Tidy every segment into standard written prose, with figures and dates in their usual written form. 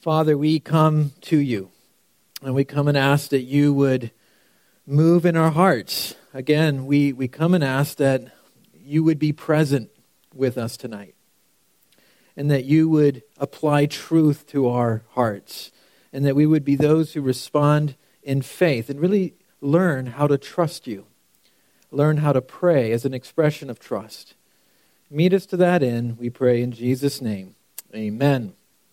Father, we come to you, and we come and ask that you would move in our hearts. Again, we come and ask that you would be present with us tonight, and that you would apply truth to our hearts, and that we would be those who respond in faith and really learn how to trust you, learn how to pray as an expression of trust. Meet us to that end, we pray in Jesus' name. Amen.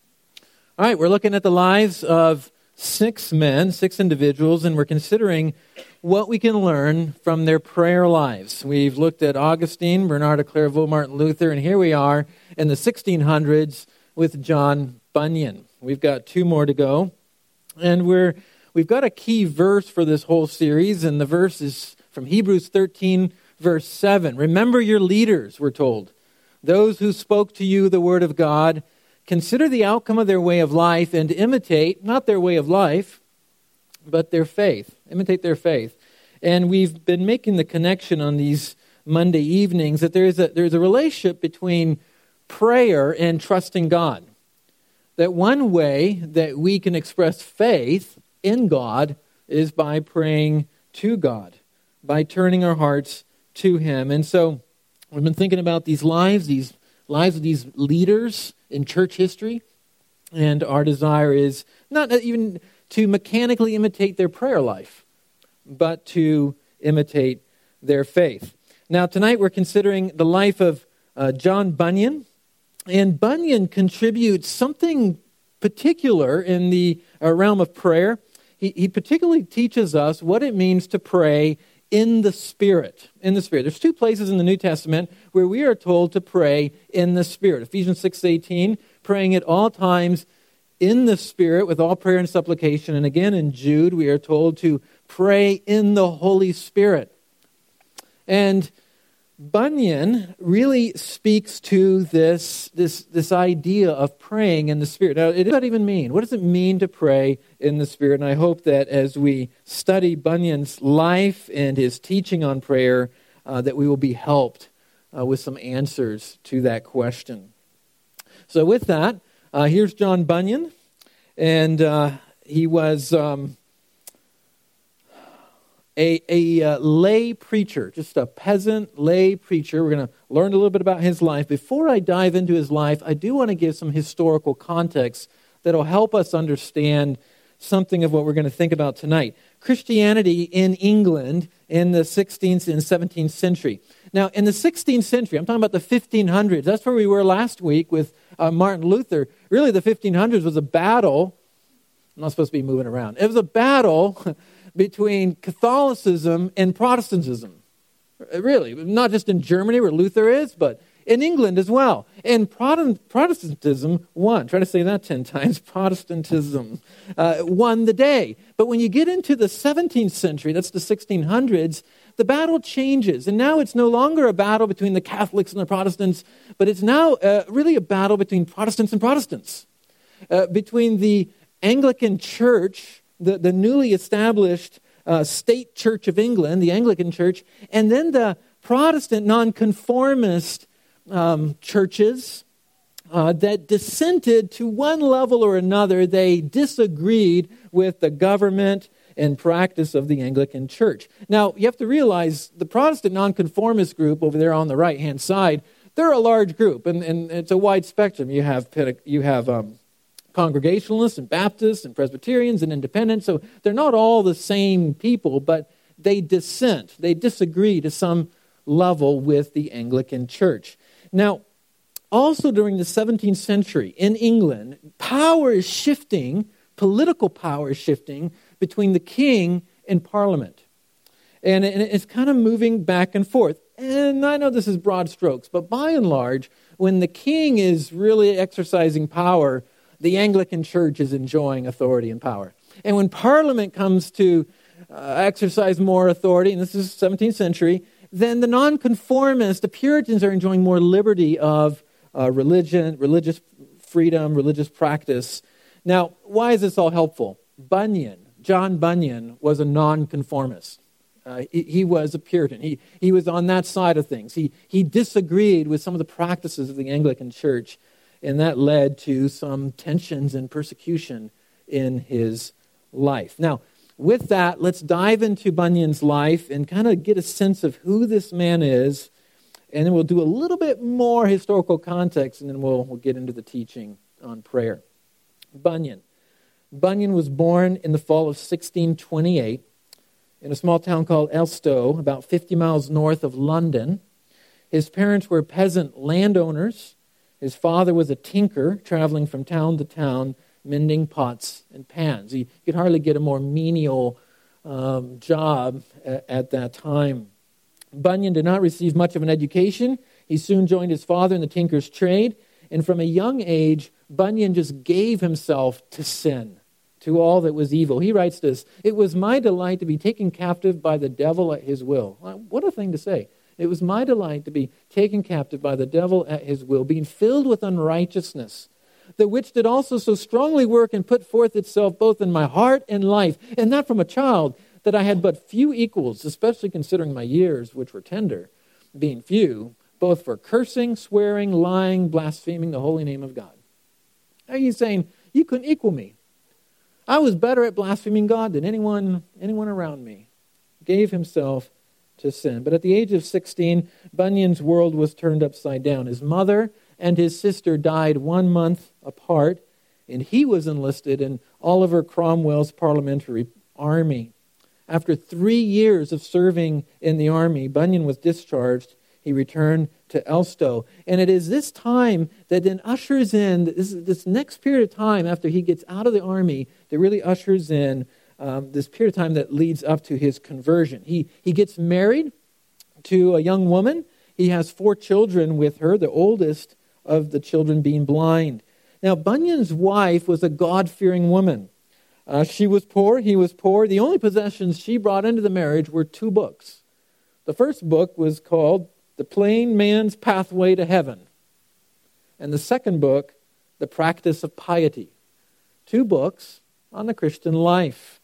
All right, we're looking at the lives of 6 men, 6 individuals, and we're considering what we can learn from their prayer lives. We've looked at Augustine, Bernard of Clairvaux, Martin Luther, and here we are in the 1600s with John Bunyan. We've got 2 more to go, and we've got a key verse for this whole series, and the verse is from Hebrews 13, verse 7. Remember your leaders, we're told, those who spoke to you the word of God. Consider the outcome of their way of life and imitate, not their way of life, but their faith. Imitate their faith. And we've been making the connection on these Monday evenings that there's a relationship between prayer and trusting God. That one way that we can express faith in God is by praying to God, by turning our hearts to Him. And so we've been thinking about these lives of these leaders in church history, and our desire is not even to mechanically imitate their prayer life, but to imitate their faith. Now, tonight we're considering the life of John Bunyan, and Bunyan contributes something particular in the realm of prayer. He particularly teaches us what it means to pray in the Spirit. In the Spirit. There's 2 places in the New Testament where we are told to pray in the Spirit. Ephesians 6:18, praying at all times in the Spirit with all prayer and supplication. And again in Jude, we are told to pray in the Holy Spirit. And Bunyan really speaks to this idea of praying in the Spirit. Now, what does that even mean? What does it mean to pray in the Spirit? And I hope that as we study Bunyan's life and his teaching on prayer, that we will be helped with some answers to that question. So with that, here's John Bunyan, and he was a lay preacher, just a peasant lay preacher. We're going to learn a little bit about his life. Before I dive into his life, I do want to give some historical context that will help us understand something of what we're going to think about tonight. Christianity in England in the 16th and 17th century. Now, in the 16th century, I'm talking about the 1500s. That's where we were last week with Martin Luther. Really, the 1500s was a battle. I'm not supposed to be moving around. It was a battle between Catholicism and Protestantism. Really, not just in Germany where Luther is, but in England as well. And Protestantism won. Try to say that 10 times. Protestantism won the day. But when you get into the 17th century, that's the 1600s, the battle changes. And now it's no longer a battle between the Catholics and the Protestants, but it's now really a battle between Protestants and Protestants. Between the Anglican Church, the newly established state church of England, the Anglican Church, and then the Protestant nonconformist churches that dissented to one level or another. They disagreed with the government and practice of the Anglican Church. Now, you have to realize the Protestant nonconformist group over there on the right-hand side, they're a large group, and it's a wide spectrum. You have Congregationalists and Baptists and Presbyterians and Independents. So they're not all the same people, but they dissent. They disagree to some level with the Anglican Church. Now, also during the 17th century in England, power is shifting, political power is shifting between the king and Parliament. And it's kind of moving back and forth. And I know this is broad strokes, but by and large, when the king is really exercising power, the Anglican Church is enjoying authority and power. And when Parliament comes to exercise more authority, and this is 17th century, then the nonconformists, the Puritans, are enjoying more liberty of religion, religious freedom, religious practice. Now, why is this all helpful? John Bunyan, was a nonconformist. He was a Puritan. He was on that side of things. He disagreed with some of the practices of the Anglican Church. and that led to some tensions and persecution in his life. Now, with that, let's dive into Bunyan's life and kind of get a sense of who this man is, and then we'll do a little bit more historical context, and then we'll get into the teaching on prayer. Bunyan. Bunyan was born in the fall of 1628 in a small town called Elstow, about 50 miles north of London. His parents were peasant landowners. His father was a tinker, traveling from town to town, mending pots and pans. You could hardly get a more menial job at that time. Bunyan did not receive much of an education. He soon joined his father in the tinker's trade, and from a young age, Bunyan just gave himself to sin, to all that was evil. He writes this, "It was my delight to be taken captive by the devil at his will." What a thing to say. It was my delight to be taken captive by the devil at his will, being filled with unrighteousness, the which did also so strongly work and put forth itself both in my heart and life, and that from a child, that I had but few equals, especially considering my years, which were tender, being few, both for cursing, swearing, lying, blaspheming the holy name of God. Are you saying, you couldn't equal me? I was better at blaspheming God than anyone around me. Gave himself to sin. But at the age of 16, Bunyan's world was turned upside down. His mother and his sister died 1 month apart, and he was enlisted in Oliver Cromwell's parliamentary army. After 3 years of serving in the army, Bunyan was discharged. He returned to Elstow. And it is this time that then ushers in, this next period of time after he gets out of the army, that really ushers in this period of time that leads up to his conversion. He gets married to a young woman. He has 4 children with her, the oldest of the children being blind. Now, Bunyan's wife was a God-fearing woman. She was poor, he was poor. The only possessions she brought into the marriage were 2 books. The first book was called The Plain Man's Pathway to Heaven. And the second book, The Practice of Piety. 2 books on the Christian life.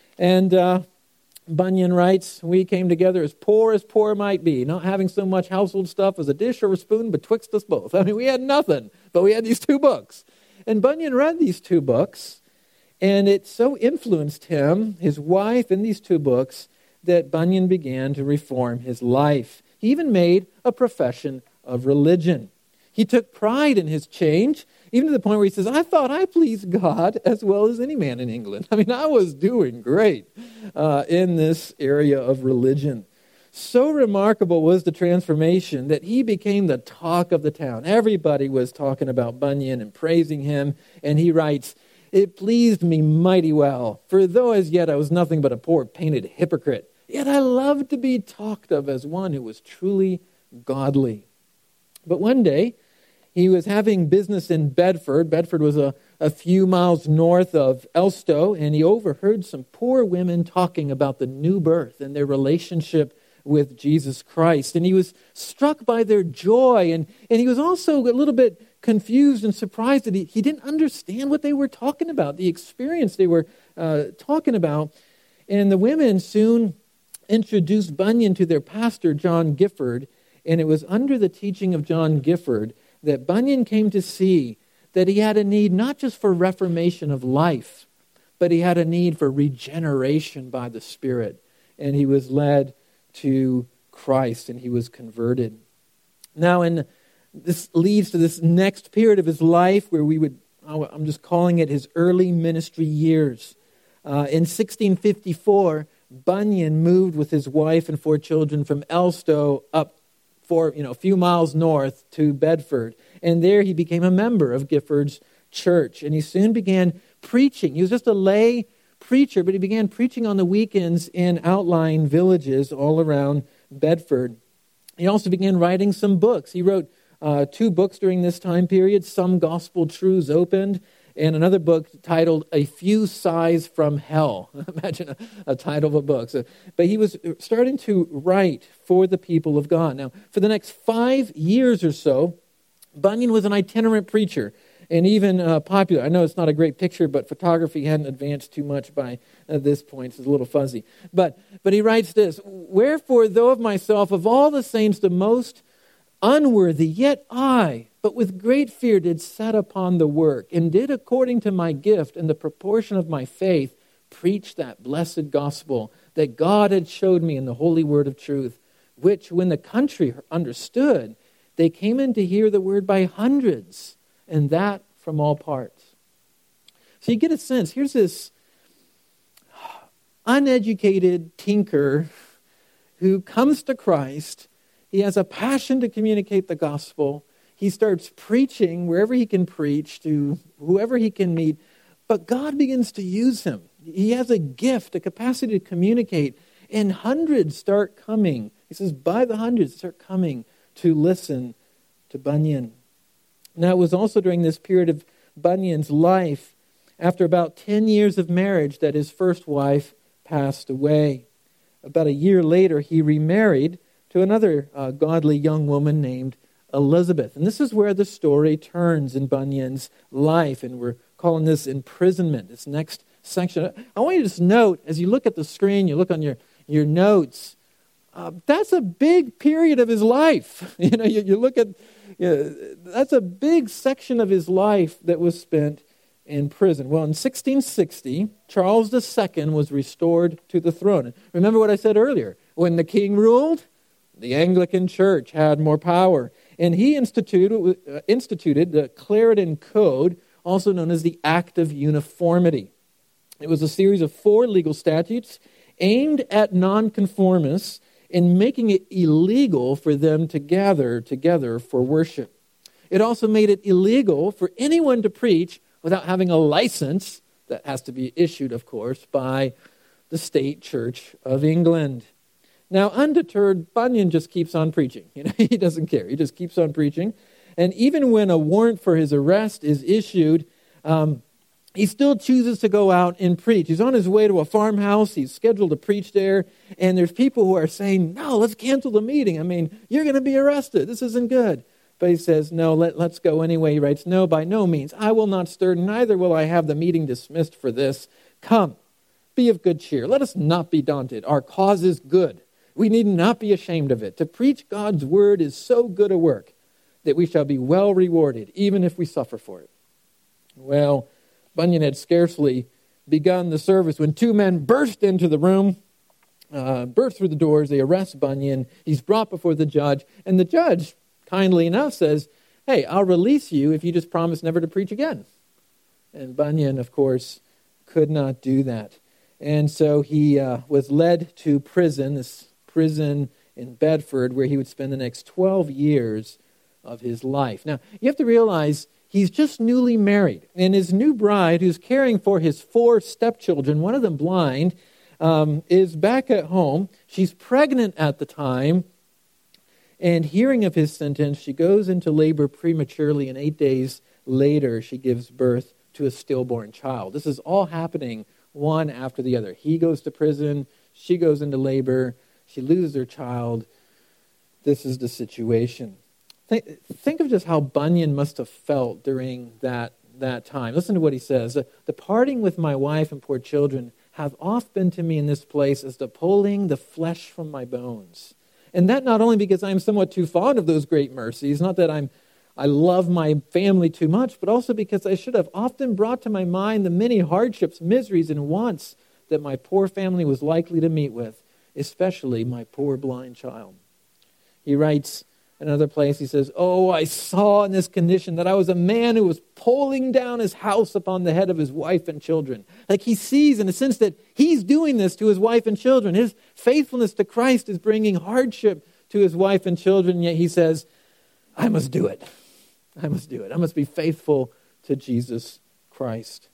And Bunyan writes, "We came together as poor might be, not having so much household stuff as a dish or a spoon betwixt us both." I mean, we had nothing, but we had these 2 books. And Bunyan read these 2 books, and it so influenced him, his wife, and these 2 books, that Bunyan began to reform his life. He even made a profession of religion. He took pride in his change, even to the point where he says, "I thought I pleased God as well as any man in England." I mean, I was doing great in this area of religion. So remarkable was the transformation that he became the talk of the town. Everybody was talking about Bunyan and praising him. And he writes, "It pleased me mighty well, for though as yet I was nothing but a poor painted hypocrite, yet I loved to be talked of as one who was truly godly." But one day, he was having business in Bedford. Bedford was a few miles north of Elstow, and he overheard some poor women talking about the new birth and their relationship with Jesus Christ. And he was struck by their joy, and he was also a little bit confused and surprised that he didn't understand what they were talking about, the experience they were talking about. And the women soon introduced Bunyan to their pastor, John Gifford, and it was under the teaching of John Gifford that Bunyan came to see that he had a need not just for reformation of life, but he had a need for regeneration by the Spirit. And he was led to Christ, and he was converted. Now, this leads to this next period of his life where I'm just calling it his early ministry years. In 1654, Bunyan moved with his wife and 4 children from Elstow up a few miles north to Bedford. And there he became a member of Gifford's church. And he soon began preaching. He was just a lay preacher, but he began preaching on the weekends in outlying villages all around Bedford. He also began writing some books. He wrote 2 books during this time period, Some Gospel Truths Opened, and another book titled A Few Sighs from Hell. Imagine a title of a book. But he was starting to write for the people of God. Now, for the next 5 years or so, Bunyan was an itinerant preacher and even popular. I know it's not a great picture, but photography hadn't advanced too much by this point. It's a little fuzzy. But he writes this, "Wherefore, though of myself, of all the saints, the most unworthy, yet I, but with great fear did set upon the work, and did according to my gift and the proportion of my faith preach that blessed gospel that God had showed me in the holy word of truth, which when the country understood, they came in to hear the word by hundreds, and that from all parts. So you get a sense, here's this uneducated tinker who comes to Christ. He has a passion to communicate the gospel. He starts preaching wherever he can preach to whoever he can meet. But God begins to use him. He has a gift, a capacity to communicate. And hundreds start coming. He says, by the hundreds start coming to listen to Bunyan. Now, it was also during this period of Bunyan's life, after about 10 years of marriage, that his first wife passed away. About a year later, he remarried to another godly young woman named Elizabeth. And this is where the story turns in Bunyan's life, and we're calling this imprisonment, this next section. I want you to just note, as you look at the screen, you look on your notes, that's a big period of his life. You look at, that's a big section of his life that was spent in prison. Well, in 1660, Charles II was restored to the throne. Remember what I said earlier? When the king ruled, the Anglican Church had more power. And he instituted the Clarendon Code, also known as the Act of Uniformity. It was a series of 4 legal statutes aimed at nonconformists in making it illegal for them to gather together for worship. It also made it illegal for anyone to preach without having a license that has to be issued, of course, by the State Church of England. Now, undeterred, Bunyan just keeps on preaching. He doesn't care. He just keeps on preaching. And even when a warrant for his arrest is issued, he still chooses to go out and preach. He's on his way to a farmhouse. He's scheduled to preach there. And there's people who are saying, no, let's cancel the meeting. I mean, you're going to be arrested. This isn't good. But he says, no, let's go anyway. He writes, no, by no means. I will not stir, neither will I have the meeting dismissed for this. Come, be of good cheer. Let us not be daunted. Our cause is good. We need not be ashamed of it. To preach God's word is so good a work that we shall be well rewarded, even if we suffer for it. Well, Bunyan had scarcely begun the service when 2 men burst into the room, burst through the doors. They arrest Bunyan. He's brought before the judge, and the judge, kindly enough, says, hey, I'll release you if you just promise never to preach again. And Bunyan, of course, could not do that. And so he was led to prison, this prison in Bedford, where he would spend the next 12 years of his life. Now, you have to realize he's just newly married, and his new bride, who's caring for his 4 stepchildren, one of them blind, is back at home. She's pregnant at the time, and hearing of his sentence, she goes into labor prematurely, and 8 days later, she gives birth to a stillborn child. This is all happening one after the other. He goes to prison, she goes into labor, she loses her child. This is the situation. Think of just how Bunyan must have felt during that time. Listen to what he says. The parting with my wife and poor children hath oft been to me in this place as the pulling the flesh from my bones. And that not only because I am somewhat too fond of those great mercies, not that I love my family too much, but also because I should have often brought to my mind the many hardships, miseries, and wants that my poor family was likely to meet with, especially my poor blind child. He writes in another place, he says, oh, I saw in this condition that I was a man who was pulling down his house upon the head of his wife and children. Like he sees in a sense that he's doing this to his wife and children. His faithfulness to Christ is bringing hardship to his wife and children, yet he says, I must do it. I must do it. I must be faithful to Jesus Christ.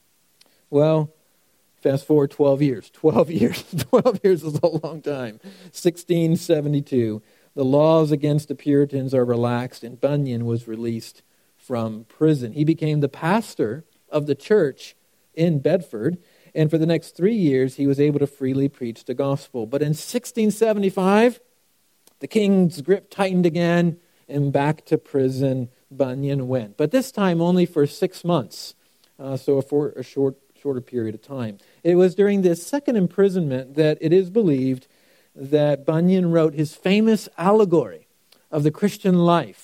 Well, fast forward 12 years. 12 years. 12 years is a long time. 1672. The laws against the Puritans are relaxed, and Bunyan was released from prison. He became the pastor of the church in Bedford, and for the next 3 years, he was able to freely preach the gospel. But in 1675, the king's grip tightened again, and back to prison Bunyan went. But this time only for 6 months, so for a shorter period of time. It was during this second imprisonment that it is believed that Bunyan wrote his famous allegory of the Christian life,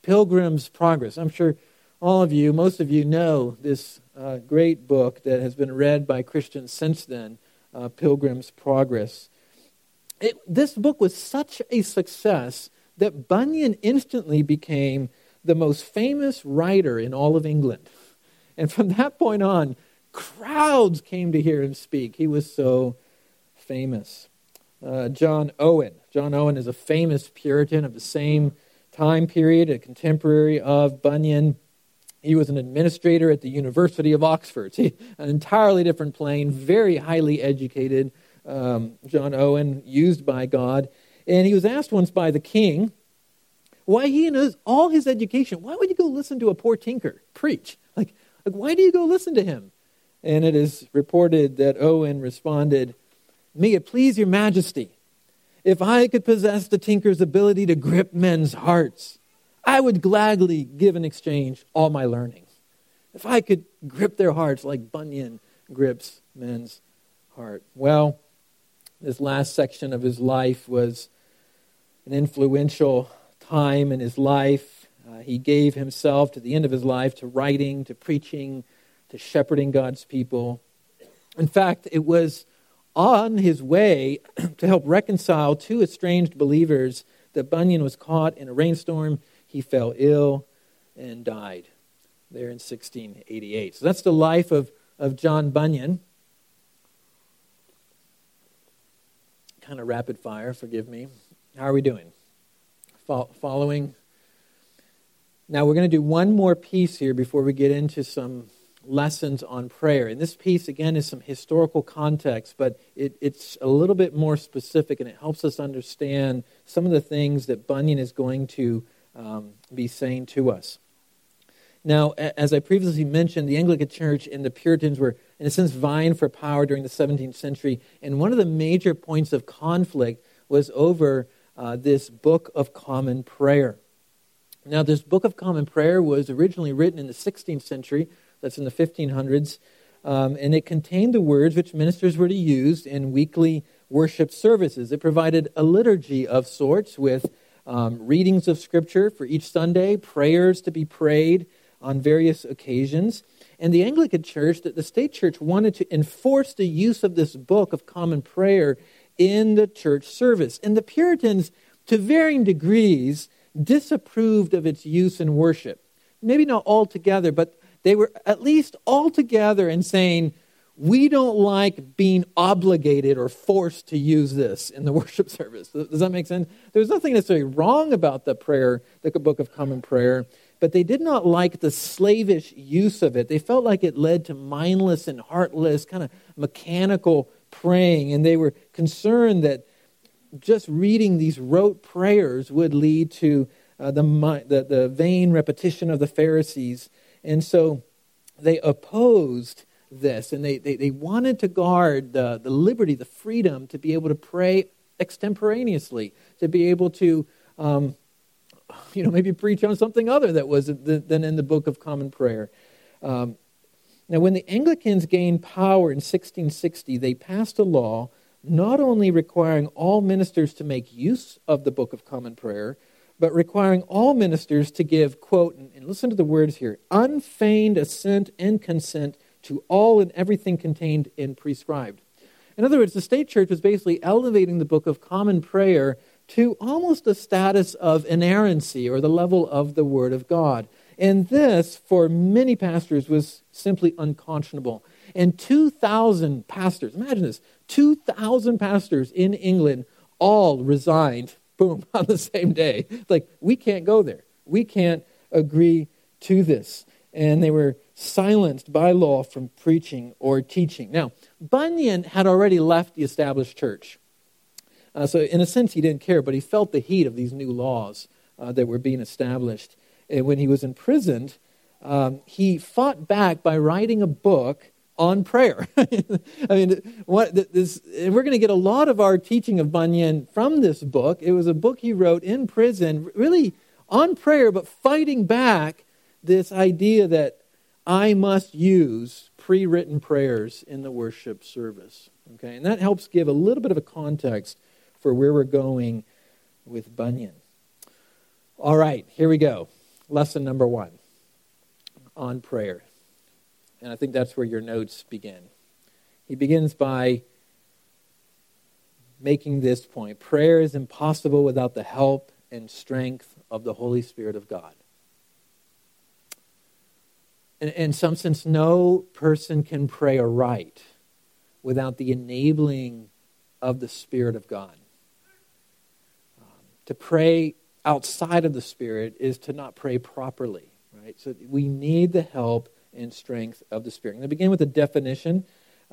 Pilgrim's Progress. I'm sure most of you know this great book that has been read by Christians since then, Pilgrim's Progress. This book was such a success that Bunyan instantly became the most famous writer in all of England. And from that point on, crowds came to hear him speak. He was so famous. John Owen. John Owen is a famous Puritan of the same time period, a contemporary of Bunyan. He was an administrator at the University of Oxford. See, an entirely different plane, very highly educated, John Owen, used by God. And he was asked once by the king, why he and all his education, why would you go listen to a poor tinker preach? Like, why do you go listen to him? And it is reported that Owen responded, may it please your majesty, if I could possess the tinker's ability to grip men's hearts, I would gladly give in exchange all my learning. If I could grip their hearts like Bunyan grips men's heart. Well, this last section of his life was an influential time in his life. He gave himself to the end of his life to writing, to preaching, to shepherding God's people. In fact, it was on his way to help reconcile two estranged believers that Bunyan was caught in a rainstorm. He fell ill and died there in 1688. So that's the life of John Bunyan. Kind of rapid fire, forgive me. How are we doing? Following? Now we're going to do one more piece here before we get into some lessons on prayer. And this piece, again, is some historical context, but it's a little bit more specific, and it helps us understand some of the things that Bunyan is going to be saying to us. Now, as I previously mentioned, the Anglican Church and the Puritans were, in a sense, vying for power during the 17th century, and one of the major points of conflict was over this Book of Common Prayer. Now, this Book of Common Prayer was originally written in the 16th century, that's in the 1500s, and it contained the words which ministers were to use in weekly worship services. It provided a liturgy of sorts with readings of Scripture for each Sunday, prayers to be prayed on various occasions. And the Anglican Church, the state church, wanted to enforce the use of this Book of Common Prayer in the church service. And the Puritans, to varying degrees, disapproved of its use in worship. Maybe not altogether, but they were at least all together in saying, we don't like being obligated or forced to use this in the worship service. Does that make sense? There's nothing necessarily wrong about the prayer, the Book of Common Prayer, but they did not like the slavish use of it. They felt like it led to mindless and heartless, kind of mechanical praying, and they were concerned that just reading these rote prayers would lead to the vain repetition of the Pharisees. And so they opposed this, and they wanted to guard the liberty, the freedom to be able to pray extemporaneously, to be able to maybe preach on something other that was than in the Book of Common Prayer. Now, when the Anglicans gained power in 1660, they passed a law not only requiring all ministers to make use of the Book of Common Prayer, but requiring all ministers to give, quote, and listen to the words here, unfeigned assent and consent to all and everything contained in prescribed. In other words, the state church was basically elevating the Book of Common Prayer to almost the status of inerrancy, or the level of the Word of God. And this, for many pastors, was simply unconscionable. And 2,000 pastors, imagine this, 2,000 pastors in England all resigned, boom, on the same day. Like, we can't go there. We can't agree to this. And they were silenced by law from preaching or teaching. Now, Bunyan had already left the established church. So in a sense, he didn't care, but he felt the heat of these new laws that were being established. And when he was imprisoned, he fought back by writing a book on prayer. I mean, and we're going to get a lot of our teaching of Bunyan from this book. It was a book he wrote in prison, really on prayer, but fighting back this idea that I must use pre-written prayers in the worship service. Okay, and that helps give a little bit of a context for where we're going with Bunyan. All right, here we go. lesson number 1 on prayer. And I think that's where your notes begin. He begins by making this point. Prayer is impossible without the help and strength of the Holy Spirit of God. In some sense, no person can pray aright without the enabling of the Spirit of God. To pray outside of the Spirit is to not pray properly, right? So we need the help and strength of the Spirit. I'm going to begin with a definition.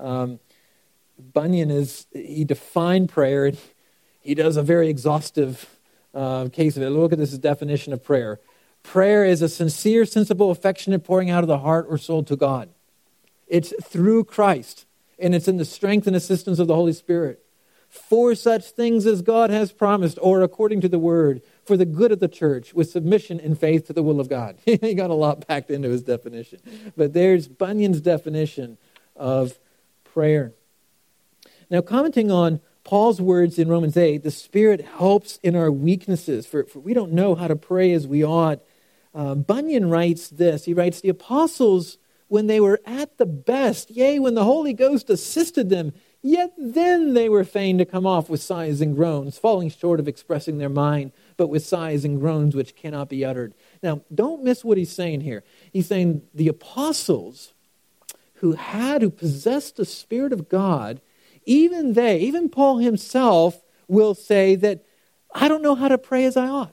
Bunyan he defined prayer, and he does a very exhaustive case of it. Look at this definition of prayer. Prayer is a sincere, sensible, affectionate pouring out of the heart or soul to God. It's through Christ, and it's in the strength and assistance of the Holy Spirit. For such things as God has promised, or according to the word, for the good of the church, with submission and faith to the will of God. He got a lot packed into his definition. But there's Bunyan's definition of prayer. Now, commenting on Paul's words in Romans 8, the Spirit helps in our weaknesses, for we don't know how to pray as we ought. Bunyan writes this. He writes, the apostles, when they were at the best, yea, when the Holy Ghost assisted them, yet then they were fain to come off with sighs and groans, falling short of expressing their mind, but with sighs and groans which cannot be uttered. Now, don't miss what he's saying here. He's saying the apostles who possessed the Spirit of God, even Paul himself will say that, I don't know how to pray as I ought.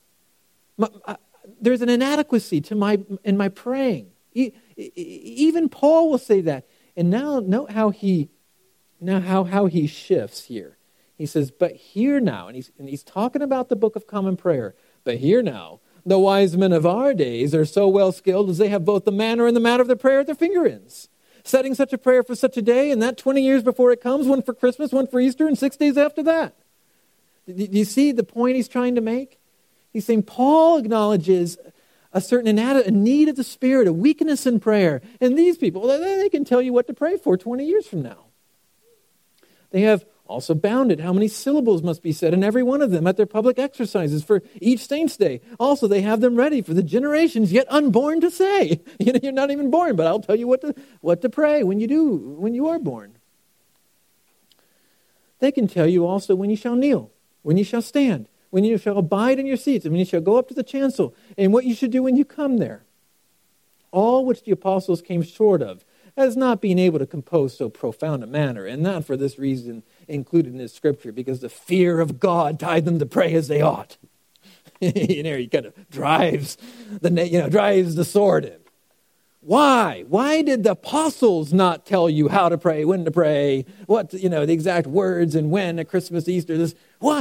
There's an inadequacy in my praying. Even Paul will say that. And now note how he shifts here. He says, but hear now, and he's talking about the Book of Common Prayer, but hear now, the wise men of our days are so well skilled as they have both the manner and the matter of their prayer at their finger ends, setting such a prayer for such a day, and that 20 years before it comes, one for Christmas, one for Easter, and 6 days after that. Do you see the point he's trying to make? He's saying Paul acknowledges a certain a need of the Spirit, a weakness in prayer. And these people, they can tell you what to pray for 20 years from now. They have also bounded how many syllables must be said in every one of them at their public exercises for each saint's day. Also, they have them ready for the generations yet unborn to say. You're not even born, but I'll tell you what to pray when you are born. They can tell you also when you shall kneel, when you shall stand, when you shall abide in your seats, and when you shall go up to the chancel, and what you should do when you come there. All which the apostles came short of, as not being able to compose so profound a manner, and not for this reason included in this scripture, because the fear of God tied them to pray as they ought. He kind of drives the sword in. Why? Why did the apostles not tell you how to pray, when to pray, what the exact words, and when at Christmas, Easter? This why?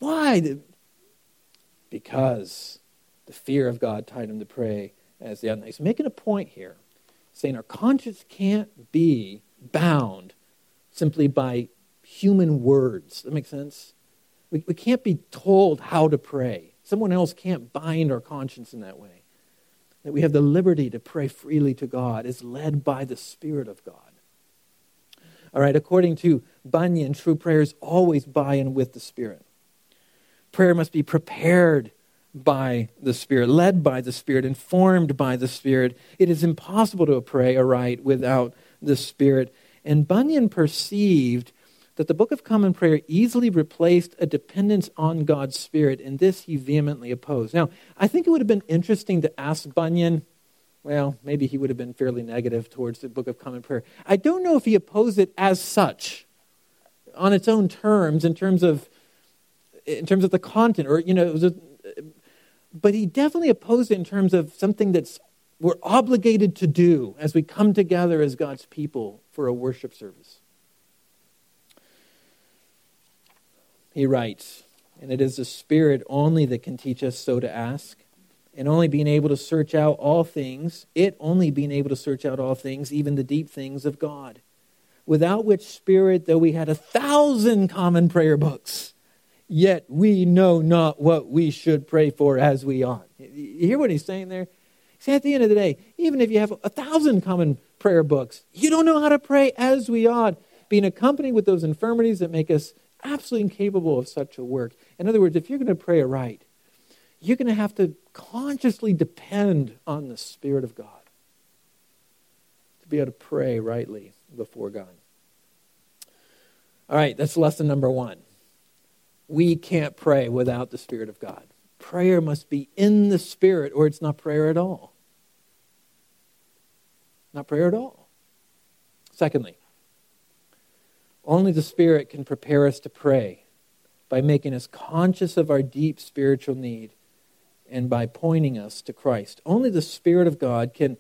Because the fear of God tied them to pray as they ought. He's making a point here, saying our conscience can't be bound simply by human words. Does that make sense? We can't be told how to pray. Someone else can't bind our conscience in that way. That we have the liberty to pray freely to God is led by the Spirit of God. All right, according to Bunyan, true prayer is always by and with the Spirit. Prayer must be prepared by the Spirit, led by the Spirit, informed by the Spirit. It is impossible to pray aright without the Spirit. And Bunyan perceived that the Book of Common Prayer easily replaced a dependence on God's Spirit, and this he vehemently opposed. Now, I think it would have been interesting to ask Bunyan, well, maybe he would have been fairly negative towards the Book of Common Prayer. I don't know if he opposed it as such, on its own terms, in terms of the content, or but he definitely opposed it in terms of something we're obligated to do as we come together as God's people for a worship service. He writes, and it is the Spirit only that can teach us so to ask, and only being able to search out all things, even the deep things of God. Without which Spirit, though we had 1,000 common prayer books, yet we know not what we should pray for as we ought. You hear what he's saying there? See, at the end of the day, even if you have 1,000 common prayer books, you don't know how to pray as we ought, being accompanied with those infirmities that make us absolutely incapable of such a work. In other words, if you're going to pray aright, you're going to have to consciously depend on the Spirit of God to be able to pray rightly before God. All right, that's lesson number 1. We can't pray without the Spirit of God. Prayer must be in the Spirit, or it's not prayer at all. Not prayer at all. Secondly, only the Spirit can prepare us to pray by making us conscious of our deep spiritual need and by pointing us to Christ. Only the Spirit of God can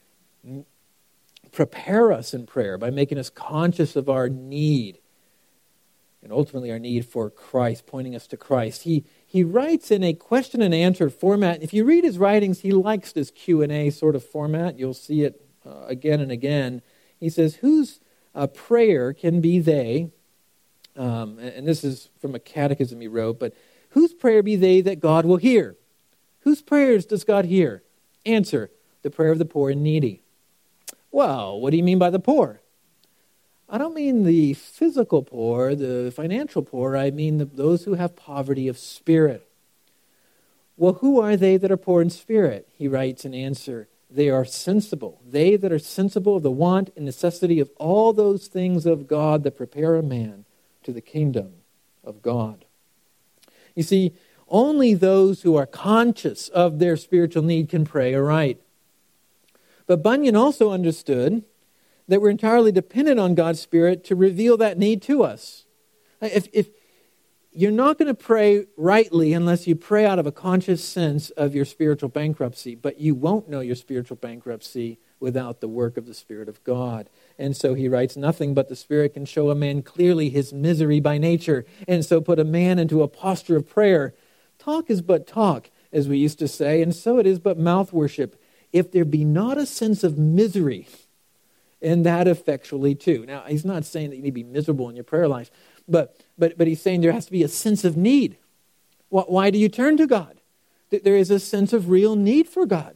prepare us in prayer by making us conscious of our need and ultimately our need for Christ, pointing us to Christ. He writes in a question and answer format. If you read his writings, he likes this Q&A sort of format. You'll see it again and again. He says, whose prayer can be they, and this is from a catechism he wrote, but whose prayer be they that God will hear? Whose prayers does God hear? Answer, the prayer of the poor and needy. Well, what do you mean by the poor? I don't mean the physical poor, the financial poor. I mean those who have poverty of spirit. Well, who are they that are poor in spirit? He writes in answer, they are sensible. They that are sensible of the want and necessity of all those things of God that prepare a man to the kingdom of God. You see, only those who are conscious of their spiritual need can pray aright. But Bunyan also understood that we're entirely dependent on God's Spirit to reveal that need to us. If you're not going to pray rightly unless you pray out of a conscious sense of your spiritual bankruptcy, but you won't know your spiritual bankruptcy without the work of the Spirit of God. And so he writes, nothing but the Spirit can show a man clearly his misery by nature, and so put a man into a posture of prayer. Talk is but talk, as we used to say, and so it is but mouth worship. If there be not a sense of misery, and that effectually too. Now, he's not saying that you need to be miserable in your prayer life, but he's saying there has to be a sense of need. Why do you turn to God? There is a sense of real need for God.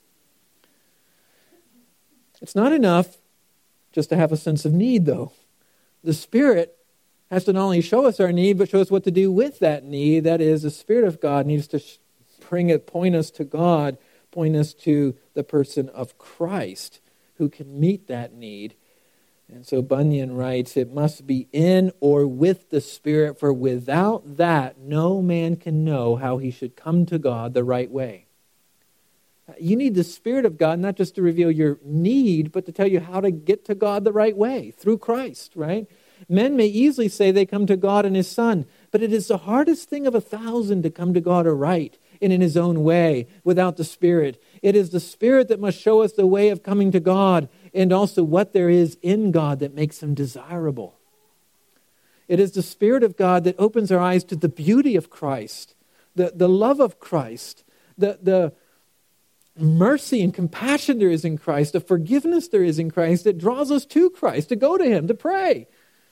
It's not enough just to have a sense of need, though. The Spirit has to not only show us our need, but show us what to do with that need. That is, the Spirit of God needs to point us to God, point us to the person of Christ, who can meet that need. And so Bunyan writes, it must be in or with the Spirit, for without that no man can know how he should come to God the right way. You need the Spirit of God not just to reveal your need, but to tell you how to get to God the right way, through Christ, right? Men may easily say they come to God in His Son, but it is the hardest thing of 1,000 to come to God aright and in His own way without the Spirit. It is the Spirit that must show us the way of coming to God and also what there is in God that makes Him desirable. It is the Spirit of God that opens our eyes to the beauty of Christ, the love of Christ, the mercy and compassion there is in Christ, the forgiveness there is in Christ that draws us to Christ, to go to Him, to pray.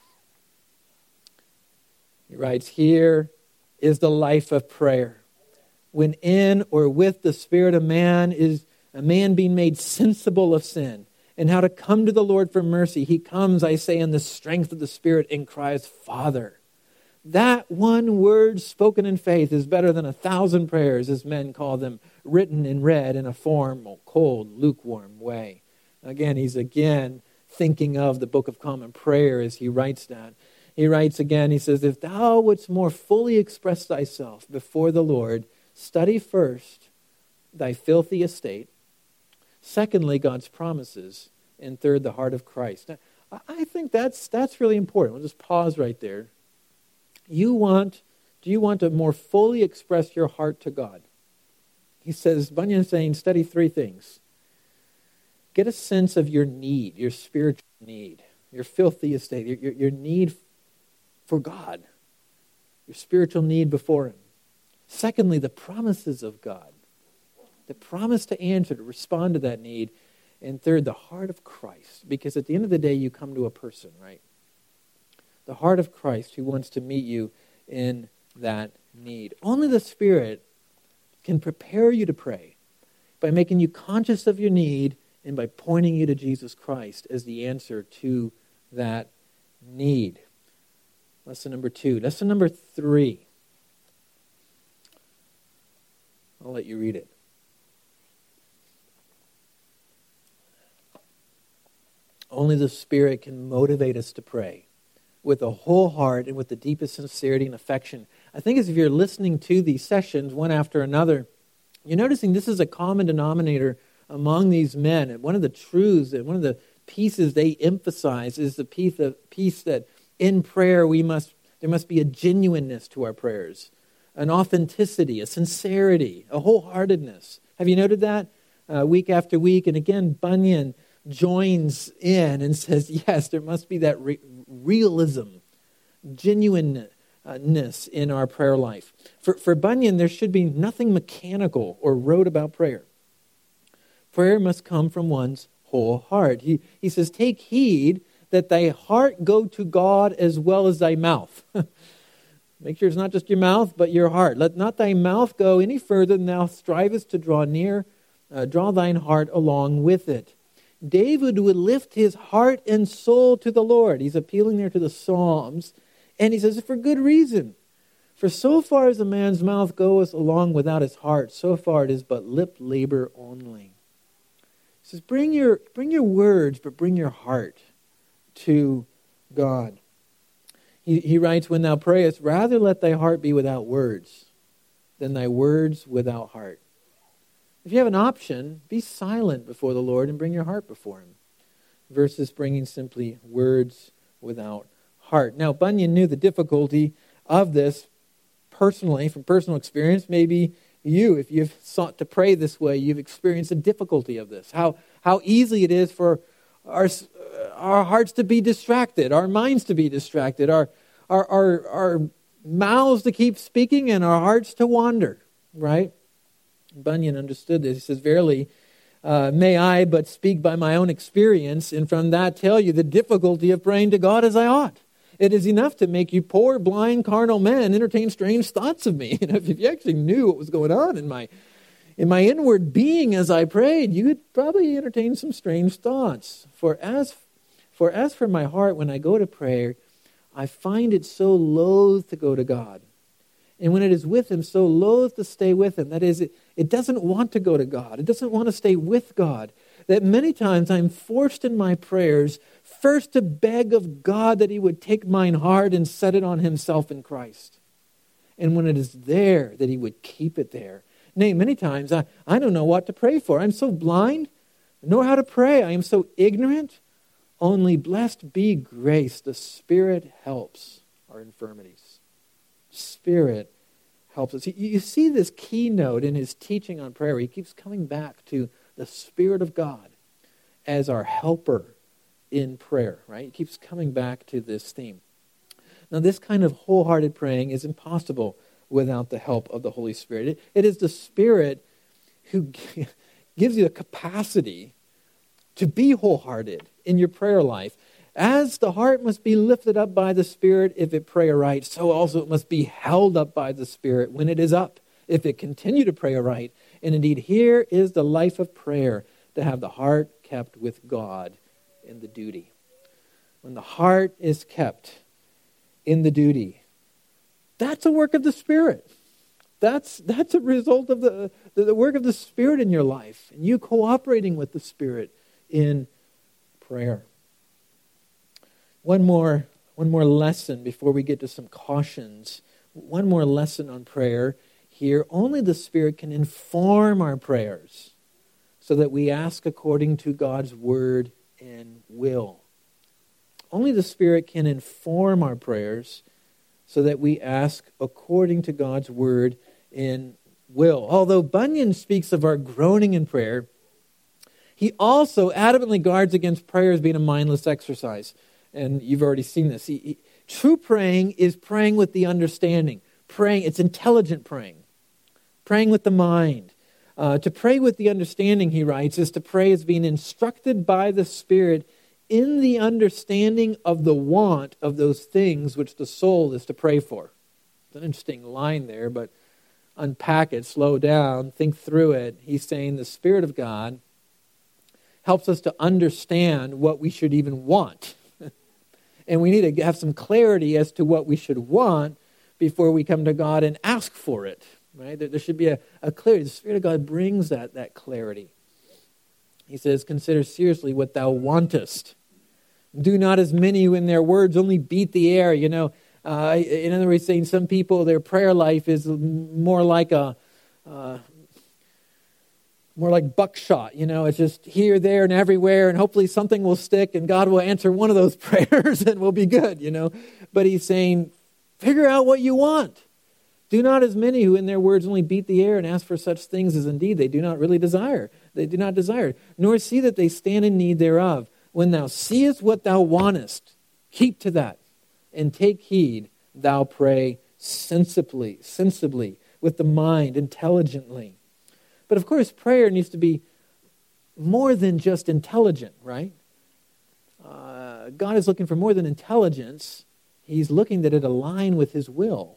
He writes, here is the life of prayer. When in or with the Spirit of man is a man being made sensible of sin and how to come to the Lord for mercy. He comes, I say, in the strength of the Spirit and cries, Father. That one word spoken in faith is better than 1,000 prayers, as men call them, written and read in a formal, cold, lukewarm way. Again, he's thinking of the Book of Common Prayer as he writes that. He writes again, he says, if thou wouldst more fully express thyself before the Lord, study first thy filthy estate, secondly, God's promises, and third, the heart of Christ. Now, I think that's really important. We'll just pause right there. Do you want to more fully express your heart to God? He says, Bunyan is saying, study 3 things. Get a sense of your need, your spiritual need, your filthy estate, your need for God, your spiritual need before Him. Secondly, the promises of God, the promise to answer, to respond to that need. And third, the heart of Christ, because at the end of the day, you come to a person, right? The heart of Christ who wants to meet you in that need. Only the Spirit can prepare you to pray by making you conscious of your need and by pointing you to Jesus Christ as the answer to that need. Lesson number 2. Lesson number 3. I'll let you read it. Only the Spirit can motivate us to pray with a whole heart and with the deepest sincerity and affection. I think as if you're listening to these sessions one after another, you're noticing this is a common denominator among these men. And one of the truths and one of the pieces they emphasize is the piece that in prayer there must be a genuineness to our prayers, an authenticity, a sincerity, a wholeheartedness. Have you noted that week after week? And again, Bunyan joins in and says, yes, there must be that realism, genuineness in our prayer life. For Bunyan, there should be nothing mechanical or rote about prayer. Prayer must come from one's whole heart. He says, take heed that thy heart go to God as well as thy mouth. Make sure it's not just your mouth, but your heart. Let not thy mouth go any further than thou strivest to draw near. Draw thine heart along with it. David would lift his heart and soul to the Lord. He's appealing there to the Psalms. And he says, for good reason. For so far as a man's mouth goeth along without his heart, so far it is but lip labor only. He says, bring your words, but bring your heart to God. He writes, when thou prayest, rather let thy heart be without words than thy words without heart. If you have an option, be silent before the Lord and bring your heart before Him, versus bringing simply words without heart. Now, Bunyan knew the difficulty of this personally, from personal experience. Maybe you, if you've sought to pray this way, you've experienced the difficulty of this. How easy it is for our hearts to be distracted, our minds to be distracted, our mouths to keep speaking and our hearts to wander, right? Bunyan understood this. He says, verily, may I but speak by my own experience, and from that tell you the difficulty of praying to God as I ought. It is enough to make you poor, blind, carnal men entertain strange thoughts of me. If you actually knew what was going on in my inward being as I prayed, you would probably entertain some strange thoughts. For as for my heart, when I go to prayer, I find it so loath to go to God. And when it is with Him, so loath to stay with Him. That is, it doesn't want to go to God. It doesn't want to stay with God. That many times I'm forced in my prayers first to beg of God that He would take mine heart and set it on Himself in Christ. And when it is there, that He would keep it there. Nay, many times I don't know what to pray for. I'm so blind, nor how to pray. I am so ignorant. Only blessed be grace. The Spirit helps our infirmities. Spirit helps us. You see this keynote in his teaching on prayer. He keeps coming back to the Spirit of God as our helper in prayer, right? He keeps coming back to this theme. Now, this kind of wholehearted praying is impossible without the help of the Holy Spirit. It is the Spirit who gives you the capacity to be wholehearted in your prayer life. As the heart must be lifted up by the Spirit if it pray aright, so also it must be held up by the Spirit when it is up, if it continue to pray aright. And indeed, here is the life of prayer, to have the heart kept with God in the duty. When the heart is kept in the duty, that's a work of the Spirit. That's a result of the work of the Spirit in your life, and you cooperating with the Spirit in prayer. One more lesson before we get to some cautions. One more lesson on prayer here. Only the Spirit can inform our prayers so that we ask according to God's word and will. Only the Spirit can inform our prayers so that we ask according to God's word and will. Although Bunyan speaks of our groaning in prayer, he also adamantly guards against prayer as being a mindless exercise. And you've already seen this. True praying is praying with the understanding. Praying, it's intelligent praying. Praying with the mind. To pray with the understanding, he writes, is to pray as being instructed by the Spirit in the understanding of the want of those things which the soul is to pray for. It's an interesting line there, but unpack it, slow down, think through it. He's saying the Spirit of God helps us to understand what we should even want. And we need to have some clarity as to what we should want before we come to God and ask for it, right? There should be a clarity. The Spirit of God brings that clarity. He says, consider seriously what thou wantest. Do not as many who in their words only beat the air. In other words, saying some people, their prayer life is more like buckshot. It's just here, there, and everywhere, and hopefully something will stick, and God will answer one of those prayers, and we'll be good. But he's saying, figure out what you want. Do not as many who in their words only beat the air and ask for such things as indeed they do not really desire. They do not desire, nor see that they stand in need thereof. When thou seest what thou wantest, keep to that, and take heed, thou pray sensibly, with the mind, intelligently. But of course, prayer needs to be more than just intelligent, right? God is looking for more than intelligence. He's looking that it align with his will.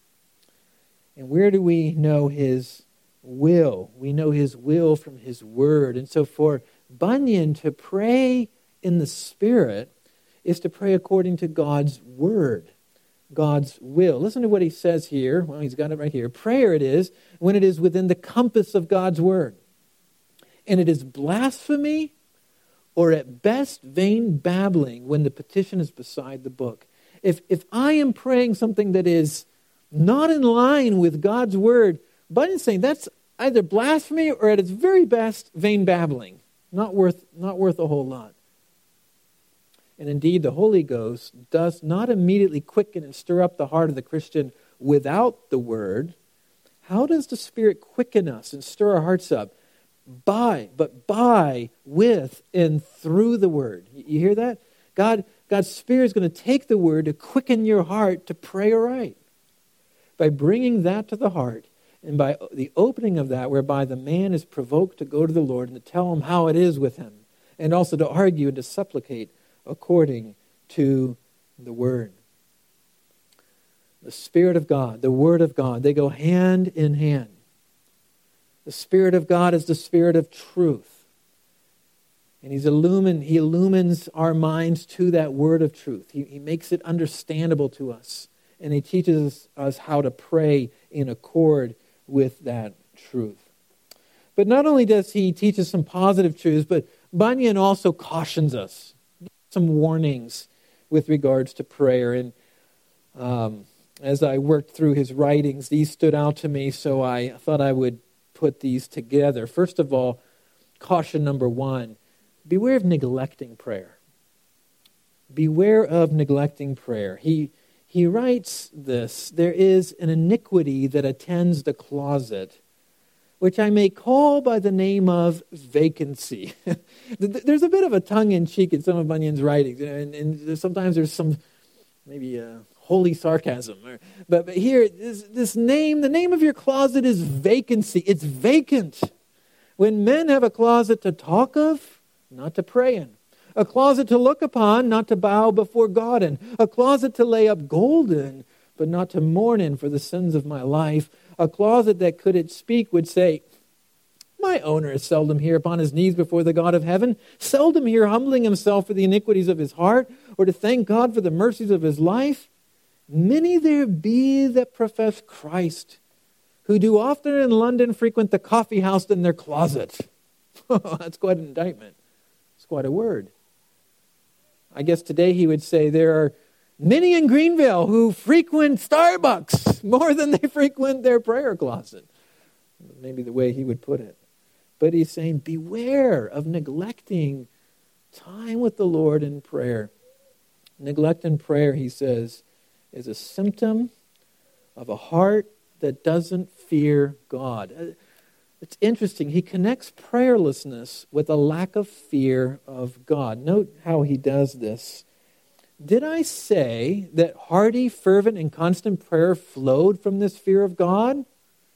And where do we know his will? We know his will from his word. And so for Bunyan to pray in the Spirit is to pray according to God's word, God's will. Listen to what he says here. Well, he's got it right here. Prayer it is when it is within the compass of God's word. And it is blasphemy or at best vain babbling when the petition is beside the book. If I am praying something that is not in line with God's word, Bunyan's saying that's either blasphemy or at its very best vain babbling. Not worth a whole lot. And indeed, the Holy Ghost does not immediately quicken and stir up the heart of the Christian without the word. How does the Spirit quicken us and stir our hearts up? By, with, and through the word. You hear that? God's Spirit is going to take the word to quicken your heart to pray aright. By bringing that to the heart, and by the opening of that, whereby the man is provoked to go to the Lord and to tell him how it is with him, and also to argue and to supplicate according to the word. The Spirit of God, the Word of God, they go hand in hand. The Spirit of God is the Spirit of truth. And He illumines our minds to that word of truth. He makes it understandable to us. And He teaches us how to pray in accord with that truth. But not only does He teach us some positive truths, but Bunyan also cautions us. Some warnings with regards to prayer. And as I worked through his writings, these stood out to me, so I thought I would put these together. First of all, caution number 1, beware of neglecting prayer. Beware of neglecting prayer. He writes this, there is an iniquity that attends the closet, which I may call by the name of vacancy. There's a bit of a tongue-in-cheek in some of Bunyan's writings, and sometimes there's some maybe holy sarcasm. But here, this name, the name of your closet is vacancy. It's vacant. When men have a closet to talk of, not to pray in. A closet to look upon, not to bow before God in. A closet to lay up gold in, but not to mourn in for the sins of my life. A closet that, could it speak, would say, my owner is seldom here upon his knees before the God of heaven, seldom here humbling himself for the iniquities of his heart, or to thank God for the mercies of his life. Many there be that profess Christ, who do often in London frequent the coffee house than their closet. That's quite an indictment. It's quite a word. I guess today he would say there are many in Greenville who frequent Starbucks more than they frequent their prayer closet. Maybe the way he would put it. But he's saying, beware of neglecting time with the Lord in prayer. Neglect in prayer, he says, is a symptom of a heart that doesn't fear God. It's interesting. He connects prayerlessness with a lack of fear of God. Note how he does this. Did I say that hearty, fervent, and constant prayer flowed from this fear of God?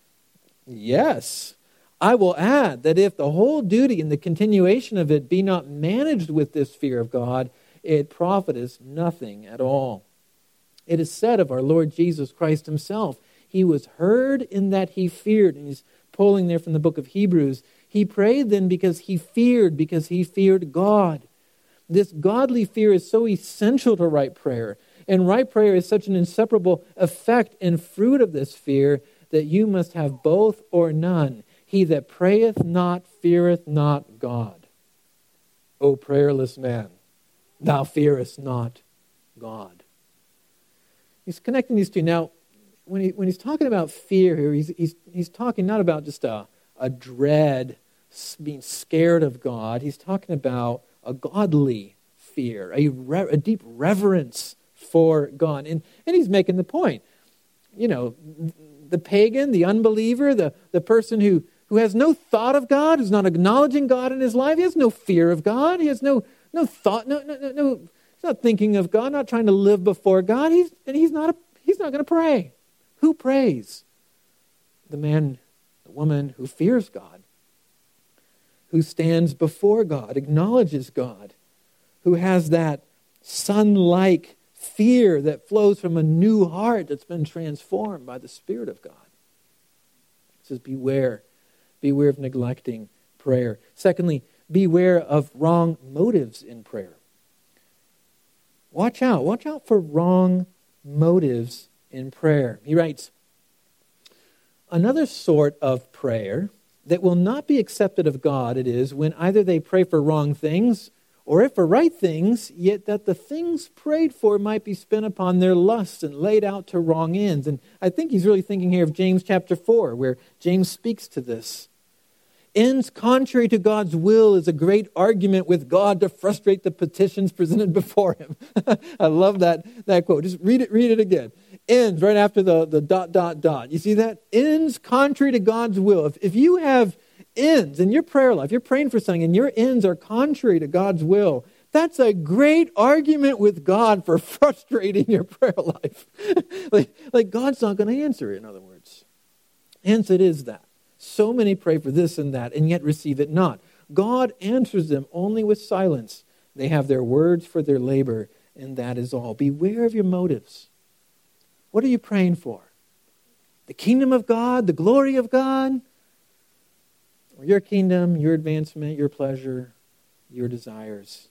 Yes. I will add that if the whole duty and the continuation of it be not managed with this fear of God, it profiteth nothing at all. It is said of our Lord Jesus Christ himself, he was heard in that he feared. And he's pulling there from the book of Hebrews. He prayed then because he feared God. This godly fear is so essential to right prayer. And right prayer is such an inseparable effect and fruit of this fear that you must have both or none. He that prayeth not feareth not God. O prayerless man, thou fearest not God. He's connecting these two. Now, when he's talking about fear here, he's talking not about just a dread, being scared of God. He's talking about a godly fear, a deep reverence for God. And he's making the point. You know, the pagan, the unbeliever, the person who has no thought of God, who's not acknowledging God in his life, he has no fear of God. He has no thought, he's not thinking of God, not trying to live before God. He's not going to pray. Who prays? The man, the woman who fears God, who stands before God, acknowledges God, who has that son-like fear that flows from a new heart that's been transformed by the Spirit of God. It says, beware of neglecting prayer. Secondly, beware of wrong motives in prayer. Watch out for wrong motives in prayer. He writes, another sort of prayer that will not be accepted of God it is when either they pray for wrong things, or if for right things, yet that the things prayed for might be spent upon their lusts and laid out to wrong ends. And I think he's really thinking here of James chapter 4, where James speaks to this. Ends contrary to God's will is a great argument with God to frustrate the petitions presented before him. I love that quote. Just read it again. Ends right after the ... You see that? Ends contrary to God's will. If you have ends in your prayer life, you're praying for something and your ends are contrary to God's will, that's a great argument with God for frustrating your prayer life. like God's not going to answer it, in other words. Hence it is that. So many pray for this and that, and yet receive it not. God answers them only with silence. They have their words for their labor, and that is all. Beware of your motives. What are you praying for? The kingdom of God, the glory of God, or your kingdom, your advancement, your pleasure, your desires?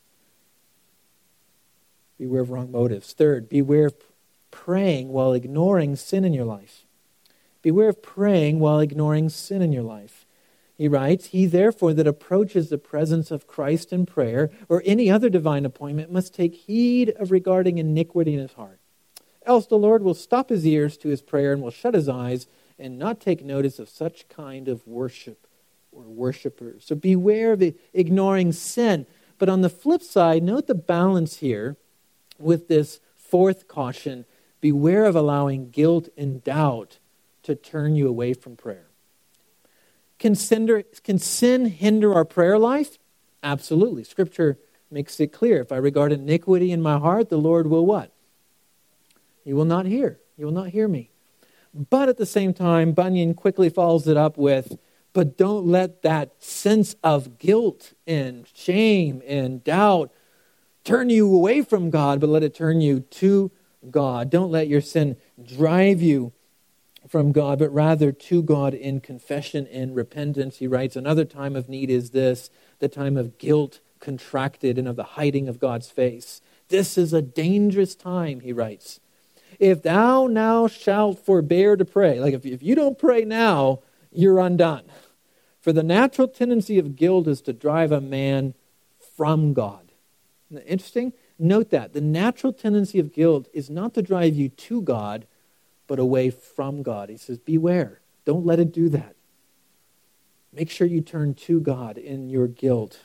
Beware of wrong motives. Third, beware of praying while ignoring sin in your life. Beware of praying while ignoring sin in your life. He writes, he therefore that approaches the presence of Christ in prayer or any other divine appointment must take heed of regarding iniquity in his heart. Else the Lord will stop his ears to his prayer and will shut his eyes and not take notice of such kind of worship or worshipers. So beware of ignoring sin. But on the flip side, note the balance here with this fourth caution. Beware of allowing guilt and doubt to turn you away from prayer. Can sin hinder our prayer life? Absolutely. Scripture makes it clear. If I regard iniquity in my heart, the Lord will what? He will not hear. He will not hear me. But at the same time, Bunyan quickly follows it up with, but don't let that sense of guilt and shame and doubt turn you away from God, but let it turn you to God. Don't let your sin drive you from God, but rather to God in confession and repentance. He writes, another time of need is this, the time of guilt contracted and of the hiding of God's face. This is a dangerous time, he writes. If thou now shalt forbear to pray, like if you don't pray now, you're undone. For the natural tendency of guilt is to drive a man from God. Isn't that interesting? Note that. The natural tendency of guilt is not to drive you to God, but away from God. He says, beware. Don't let it do that. Make sure you turn to God in your guilt.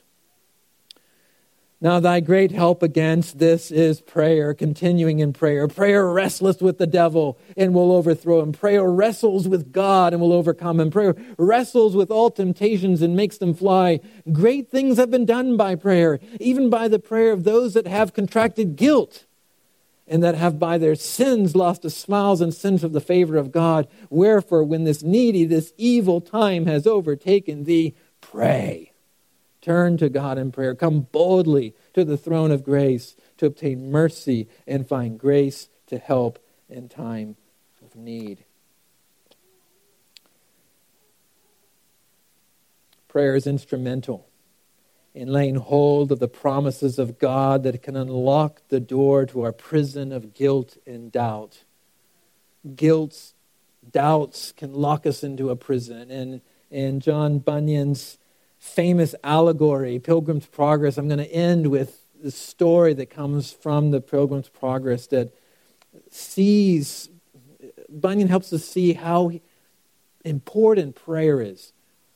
Now thy great help against this is prayer, continuing in prayer. Prayer wrestleth with the devil and will overthrow him. Prayer wrestles with God and will overcome him. Prayer wrestles with all temptations and makes them fly. Great things have been done by prayer, even by the prayer of those that have contracted guilt, and that have by their sins lost the smiles and sins of the favor of God. Wherefore, when this needy, this evil time has overtaken thee, pray. Turn to God in prayer. Come boldly to the throne of grace to obtain mercy and find grace to help in time of need. Prayer is instrumental in laying hold of the promises of God that can unlock the door to our prison of guilt and doubt. Guilt doubts can lock us into a prison. And in John Bunyan's famous allegory, Pilgrim's Progress, I'm going to end with the story that comes from the Pilgrim's Progress that Bunyan helps us see how important prayer is.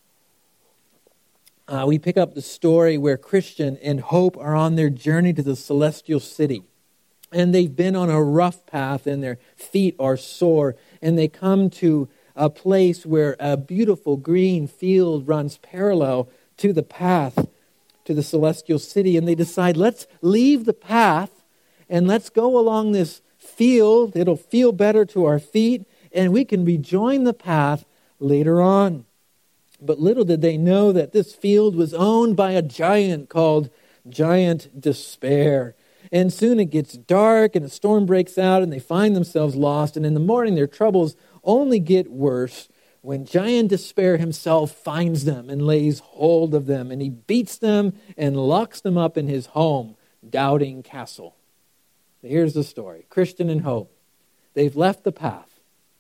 We pick up the story where Christian and Hope are on their journey to the celestial city. And they've been on a rough path and their feet are sore. And they come to a place where a beautiful green field runs parallel to the path to the celestial city. And they decide, let's leave the path and let's go along this field. It'll feel better to our feet and we can rejoin the path later on. But little did they know that this field was owned by a giant called Giant Despair. And soon it gets dark and a storm breaks out and they find themselves lost. And in the morning their troubles only get worse when Giant Despair himself finds them and lays hold of them. And he beats them and locks them up in his home, Doubting Castle. So here's the story. Christian and Hope. They've left the path.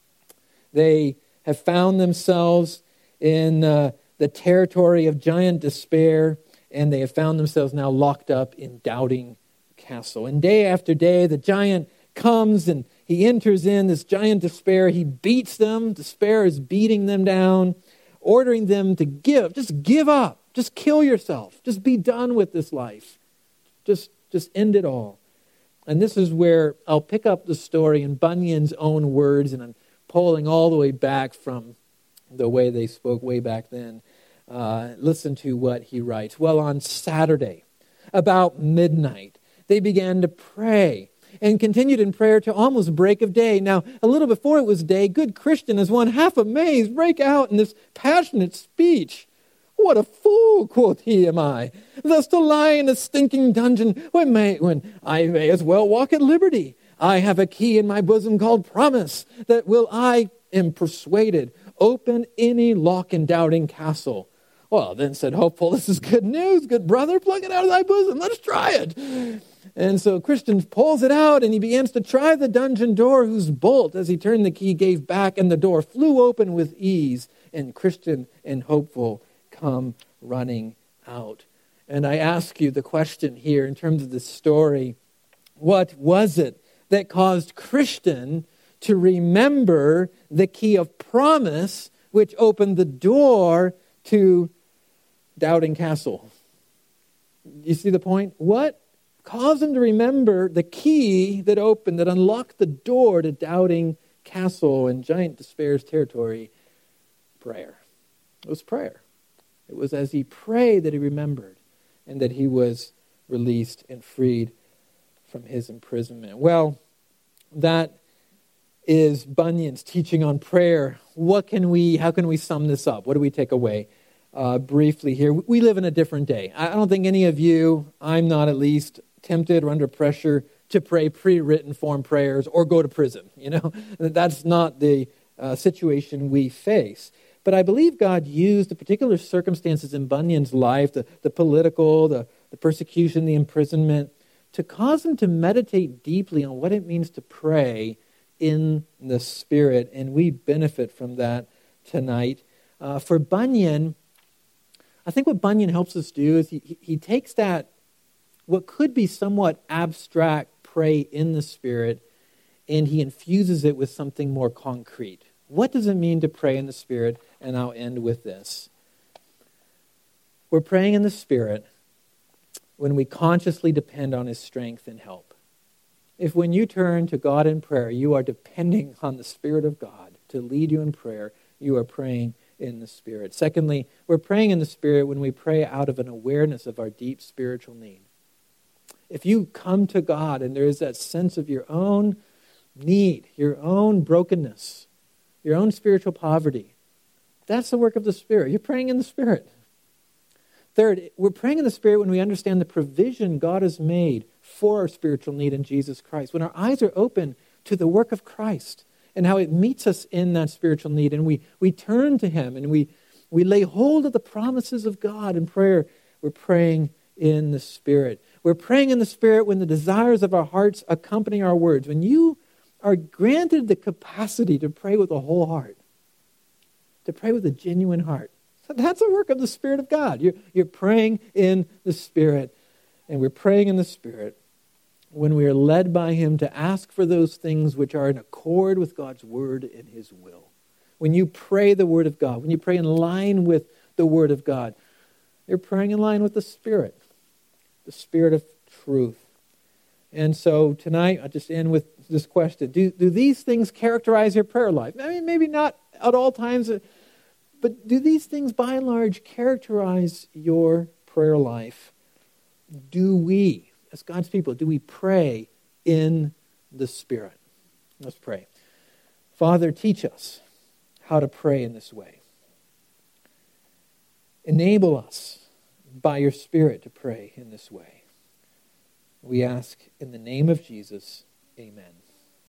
They have found themselves in the territory of Giant Despair. And they have found themselves now locked up in Doubting Castle. And day after day, the giant comes and he enters in, this Giant Despair. He beats them. Despair is beating them down, ordering them to give up. Just kill yourself. Just be done with this life. Just end it all. And this is where I'll pick up the story in Bunyan's own words, and I'm pulling all the way back from the way they spoke way back then. Listen to what he writes. Well, on Saturday, about midnight, they began to pray and continued in prayer to almost break of day. Now, a little before it was day, good Christian, as one half amazed, break out in this passionate speech. What a fool, quoth he, am I, thus to lie in a stinking dungeon when I may as well walk at liberty. I have a key in my bosom called promise, that will I am persuaded open any lock in Doubting Castle. Well, then said Hopeful, this is good news, good brother, plug it out of thy bosom, let's try it. And so Christian pulls it out and he begins to try the dungeon door, whose bolt, as he turned the key, gave back, and the door flew open with ease, and Christian and Hopeful come running out. And I ask you the question here in terms of this story, what was it that caused Christian to remember the key of promise, which opened the door to Doubting Castle? You see the point? What caused him to remember the key that unlocked the door to Doubting Castle and Giant Despair's territory? Prayer. It was prayer. It was as he prayed that he remembered and that he was released and freed from his imprisonment. Well, that is Bunyan's teaching on prayer. How can we sum this up? What do we take away? Briefly here, we live in a different day. I don't think any of you, I'm not at least, tempted or under pressure to pray pre-written form prayers or go to prison. That's not the situation we face. But I believe God used the particular circumstances in Bunyan's life, the political, the persecution, the imprisonment, to cause him to meditate deeply on what it means to pray in the Spirit. And we benefit from that tonight. For Bunyan, I think what Bunyan helps us do is he takes that, what could be somewhat abstract pray in the Spirit, and he infuses it with something more concrete. What does it mean to pray in the Spirit? And I'll end with this. We're praying in the Spirit when we consciously depend on His strength and help. If when you turn to God in prayer, you are depending on the Spirit of God to lead you in prayer, you are praying in the Spirit. Secondly, we're praying in the Spirit when we pray out of an awareness of our deep spiritual need. If you come to God and there is that sense of your own need, your own brokenness, your own spiritual poverty, that's the work of the Spirit. You're praying in the Spirit. Third, we're praying in the Spirit when we understand the provision God has made for our spiritual need in Jesus Christ. When our eyes are open to the work of Christ and how it meets us in that spiritual need, and we turn to Him and we lay hold of the promises of God in prayer, we're praying in the Spirit. We're praying in the Spirit when the desires of our hearts accompany our words. When you are granted the capacity to pray with a whole heart, to pray with a genuine heart. So that's a work of the Spirit of God. You're praying in the Spirit, and we're praying in the Spirit when we are led by Him to ask for those things which are in accord with God's Word and His will. When you pray the Word of God, when you pray in line with the Word of God, you're praying in line with the Spirit of truth. And so tonight, I'll just end with this question. Do these things characterize your prayer life? I mean, maybe not at all times, but do these things by and large characterize your prayer life? Do we, as God's people, do we pray in the Spirit? Let's pray. Father, teach us how to pray in this way. Enable us by your Spirit to pray in this way. We ask in the name of Jesus, amen.